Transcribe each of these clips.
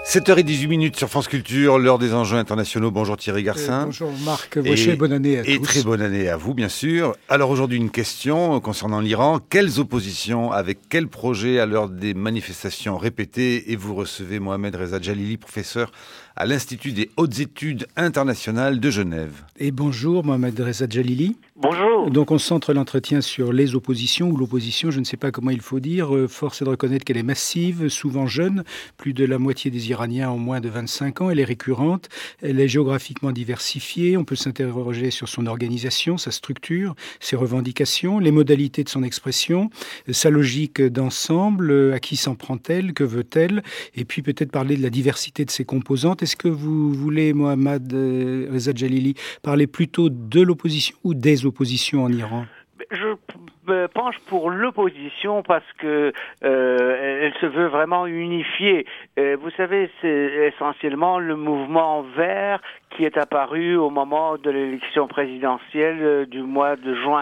7h18 sur France Culture, l'heure des enjeux internationaux. Bonjour Thierry Garcin. Bonjour Marc Vaucher, bonne année à tous. Et très bonne année à vous, bien sûr. Alors aujourd'hui, une question concernant l'Iran. Quelles oppositions, avec quels projets à l'heure des manifestations répétées? Et vous recevez Mohamed Reza Jalili, professeur à l'Institut des hautes études internationales de Genève. Et bonjour Mohamed Reza Jalili. Bonjour. Donc on centre l'entretien sur les oppositions, ou l'opposition, je ne sais pas comment il faut dire. Force est de reconnaître qu'elle est massive, souvent jeune. Plus de la moitié des Iraniens ont moins de 25 ans. Elle est récurrente, elle est géographiquement diversifiée. On peut s'interroger sur son organisation, sa structure, ses revendications, les modalités de son expression, sa logique d'ensemble, à qui s'en prend-elle, que veut-elle, et puis peut-être parler de la diversité de ses composantes. Est-ce que vous voulez, Mohamed Reza Jalili, parler plutôt de l'opposition ou des oppositions en Iran? Je penche pour l'opposition parce que elle se veut vraiment unifier. Vous savez, c'est essentiellement le mouvement vert qui est apparu au moment de l'élection présidentielle du mois de juin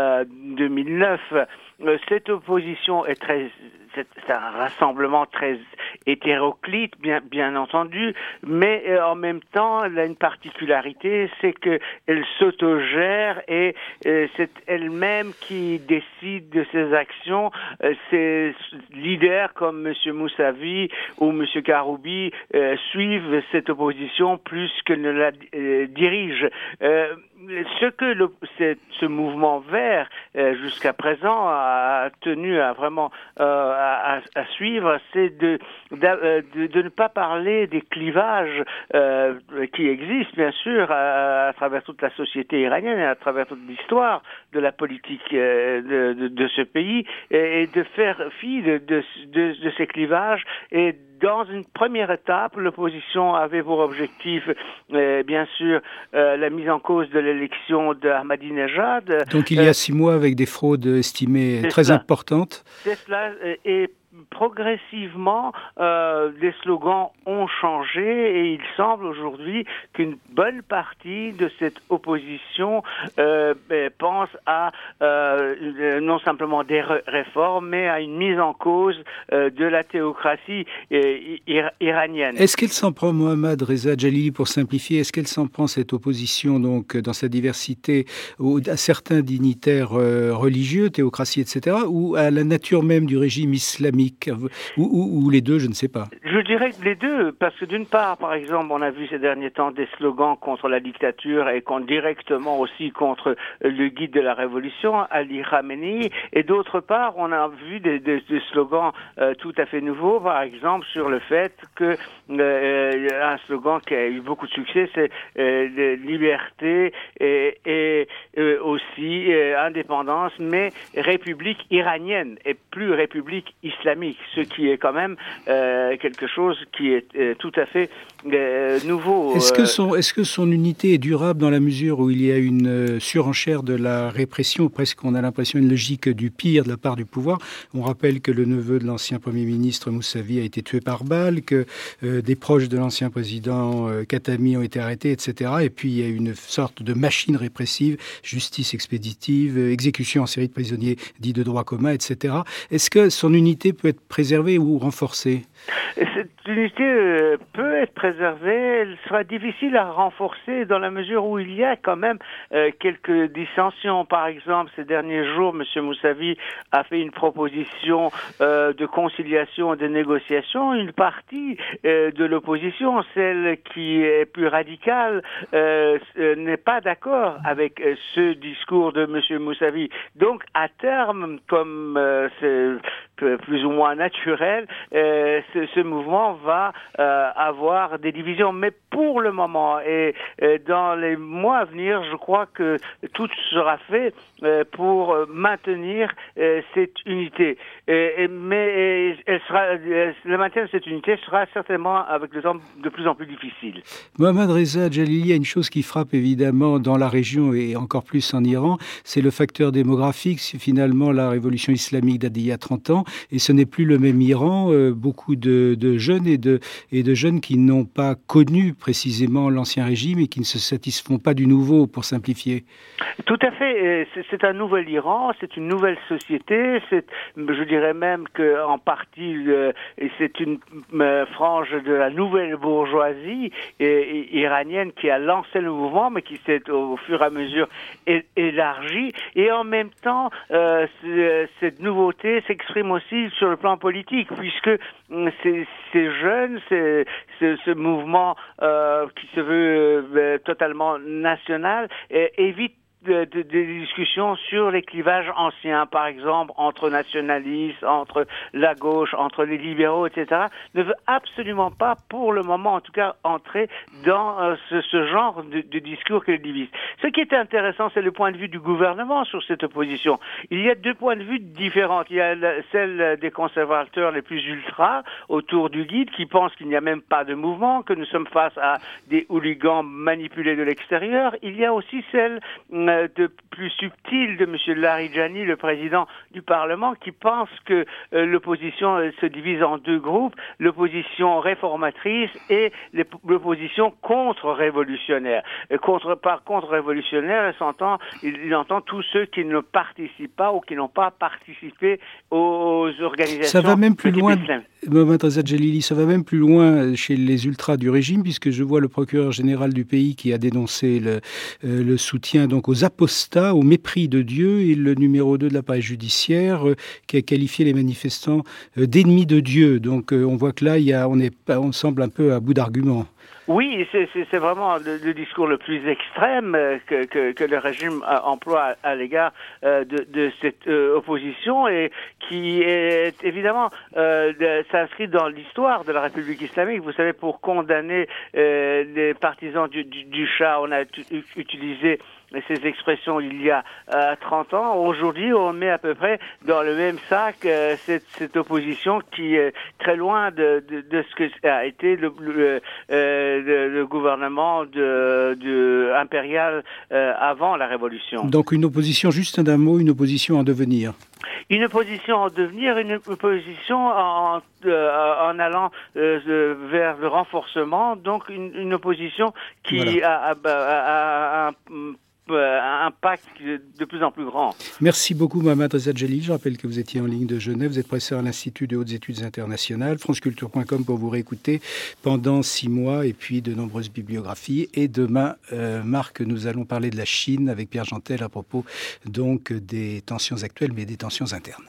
2009. Cette opposition est c'est un rassemblement très hétéroclite, bien entendu, mais en même temps, elle a une particularité, c'est que elle s'autogère et c'est elle-même qui décide de ses actions. Ses leaders comme M. Mousavi ou M. Karoubi suivent cette opposition plus que ne la dirigent. Ce que ce mouvement vert jusqu'à présent a tenu à vraiment à suivre, c'est de ne pas parler des clivages qui existent bien sûr à travers toute la société iranienne et à travers toute l'histoire de la politique de ce pays, et de faire fi de ces clivages. Et dans une première étape, l'opposition avait pour objectif, bien sûr, la mise en cause de l'élection d'Ahmadinejad. Donc il y a 6 mois, avec des fraudes estimées très importantes. C'est cela, et progressivement, les slogans ont changé et il semble aujourd'hui qu'une bonne partie de cette opposition pense à non simplement des réformes, mais à une mise en cause de la théocratie iranienne. Est-ce qu'elle s'en prend, Mohamed Reza Jalili, pour simplifier, est-ce qu'elle s'en prend, cette opposition, donc dans sa diversité, à certains dignitaires religieux, théocratie, etc., ou à la nature même du régime islamique? Ou les deux, je ne sais pas. Je dirais les deux, parce que d'une part, par exemple, on a vu ces derniers temps des slogans contre la dictature et directement aussi contre le guide de la révolution, Ali Khamenei, et d'autre part, on a vu des slogans tout à fait nouveaux, par exemple, sur le fait que un slogan qui a eu beaucoup de succès, c'est liberté et aussi indépendance, mais république iranienne et plus république islamique, ce qui est quand même quelque chose qui est tout à fait nouveau. Est-ce que son unité est durable dans la mesure où il y a une surenchère de la répression, presque on a l'impression une logique du pire de la part du pouvoir? On rappelle que le neveu de l'ancien Premier ministre Mousavi a été tué par balle, que des proches de l'ancien président Khatami ont été arrêtés, etc. Et puis il y a une sorte de machine répressive, justice expéditive, exécution en série de prisonniers dits de droit commun, etc. Est-ce que son unité peut être préservée ou renforcée? Cette unité peut être préservée, elle sera difficile à renforcer dans la mesure où il y a quand même quelques dissensions. Par exemple, ces derniers jours, M. Mousavi a fait une proposition de conciliation et de négociation. Une partie de l'opposition, celle qui est plus radicale, n'est pas d'accord avec ce discours de M. Mousavi. Donc, à terme, comme c'est plus ou moins naturel, ce mouvement va avoir des divisions. Mais pour le moment et dans les mois à venir, je crois que tout sera fait pour maintenir cette unité. Mais le maintien de cette unité sera certainement avec le temps de plus en plus difficile. Mohamed Reza Jalili, il y a une chose qui frappe évidemment dans la région et encore plus en Iran, c'est le facteur démographique. Finalement, la révolution islamique date d'il y a 30 ans et ce n'est plus le même Iran. Beaucoup de jeunes et de jeunes qui n'ont pas connu précisément l'ancien régime et qui ne se satisfont pas du nouveau, pour simplifier. Tout à fait. C'est un nouvel Iran, c'est une nouvelle société. Je dirais même qu'en partie, c'est une frange de la nouvelle bourgeoisie iranienne qui a lancé le mouvement, mais qui s'est au fur et à mesure élargi. Et en même temps, cette nouveauté s'exprime aussi sur le plan politique, puisque ces jeunes, ce mouvement qui se veut totalement national, évite des discussions sur les clivages anciens, par exemple, entre nationalistes, entre la gauche, entre les libéraux, etc., ne veut absolument pas, pour le moment en tout cas, entrer dans ce genre de discours qui le divise. Ce qui est intéressant, c'est le point de vue du gouvernement sur cette opposition. Il y a deux points de vue différents. Il y a celle des conservateurs les plus ultras autour du guide, qui pensent qu'il n'y a même pas de mouvement, que nous sommes face à des hooligans manipulés de l'extérieur. Il y a aussi celle de plus subtil de M. Larijani, le président du Parlement, qui pense que l'opposition se divise en deux groupes, l'opposition réformatrice et l'opposition contre-révolutionnaire. Par contre-révolutionnaire, il entend tous ceux qui ne participent pas ou qui n'ont pas participé aux organisations. Ça va même plus loin, Mohamed Reza Jalili, ça va même plus loin chez les ultras du régime, puisque je vois le procureur général du pays qui a dénoncé le soutien donc aux apostats, au mépris de Dieu, et le numéro 2 de l'appareil judiciaire qui a qualifié les manifestants d'ennemis de Dieu. Donc on voit que là, on semble un peu à bout d'arguments. Oui, c'est vraiment le discours le plus extrême que le régime emploie à l'égard de cette opposition, et qui est évidemment s'inscrit dans l'histoire de la République islamique. Vous savez, pour condamner les partisans du Shah, on a utilisé ces expressions il y a 30 ans. Aujourd'hui, on met à peu près dans le même sac cette opposition qui est très loin de ce que a été le gouvernement impérial avant la Révolution. Donc une opposition, juste d'un mot, une opposition en devenir. Une opposition en devenir, une opposition en allant vers le renforcement, donc une opposition qui a un impact de plus en plus grand. Merci beaucoup Mohamed Reza Jalili. Je rappelle que vous étiez en ligne de Genève, vous êtes professeur à l'Institut de hautes études internationales, franceculture.com pour vous réécouter pendant 6 mois, et puis de nombreuses bibliographies. Et demain, Marc, nous allons parler de la Chine avec Pierre Jantel à propos donc des tensions actuelles, mais des tensions internes.